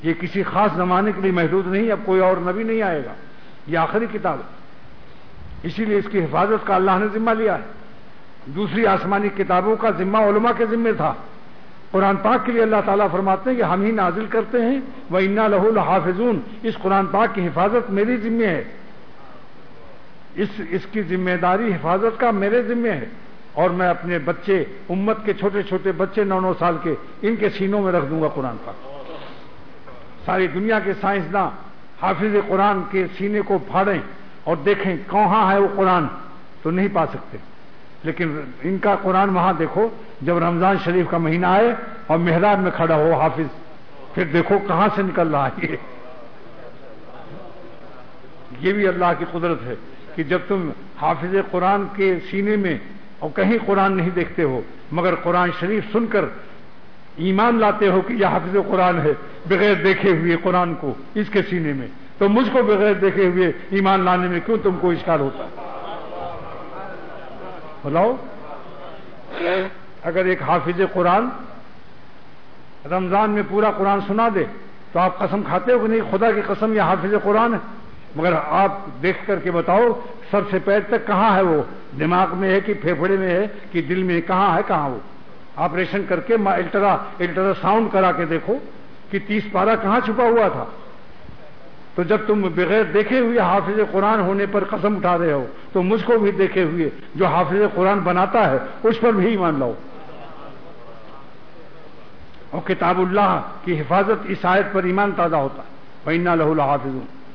یہ کسی خاص زمانے کے لیے محدود نہیں، اب کوئی اور نبی نہیں آئے گا، یہ آخری کتاب ہے، اسی لیے اس کی حفاظت کا اللہ نے ذمہ لیا ہے۔ دوسری آسمانی کتابوں کا ذمہ علماء کے ذمہ تھا، قرآن پاک کے لیے اللہ تعالیٰ فرماتے ہیں کہ ہم ہی نازل کرتے ہیں، وَإِنَّا لَهُ لَحَافِظُونَ، اس قرآن پاک کی حفاظت میری ذمہ ہے، اس کی ذمہ داری حفاظت کا میرے ذمہ ہے، اور میں اپنے بچے، امت کے چھوٹے چھوٹے بچے 9 سال کے، ان کے سینوں میں رکھ دوں گا قرآن پاک۔ ساری دنیا کے سائنسداں حافظ قرآن کے سینے کو پھاڑیں اور دیکھیں کہاں ہے وہ قرآن تو نہیں پا سکتے، لیکن ان کا قرآن وہاں دیکھو، جب رمضان شریف کا مہینہ آئے اور محراب میں کھڑا ہو حافظ، پھر دیکھو کہاں سے نکل رہا ہے۔ یہ بھی اللہ کی قدرت ہے کہ جب تم حافظ قرآن کے سینے میں اور کہیں قرآن نہیں دیکھتے ہو، مگر قرآن شریف سن کر ایمان لاتے ہو کہ یہ حافظ قرآن ہے، بغیر دیکھے ہوئے قرآن کو اس کے سینے میں، تو مجھ کو بغیر دیکھے ہوئے ایمان لانے میں کیوں تم کو اشکال ہوتا ہے؟ بتاؤ، اگر ایک حافظ قرآن رمضان میں پورا قرآن سنا دے تو آپ قسم کھاتے ہو کہ نہیں خدا کی قسم یہ حافظ قرآن ہے؟ مگر آپ دیکھ کر کے بتاؤ سر سے پیر تک کہاں ہے وہ، دماغ میں ہے کہ پھیپھڑے میں ہے کہ دل میں، کہاں ہے، کہاں وہ؟ آپریشن کر کے الٹرا ساؤنڈ کرا کے دیکھو کہ 30 پارہ کہاں چھپا ہوا تھا۔ تو جب تم بغیر دیکھے ہوئے حافظ قرآن ہونے پر قسم اٹھا رہے ہو تو مجھ کو بھی دیکھے ہوئے جو حافظ قرآن بناتا ہے اس پر بھی ایمان لاؤ۔ اور کتاب اللہ کی حفاظت اس آیت پر ایمان تازہ ہوتا ہے، وَإِنَّا لَهُ لَحَافِظُونَ۔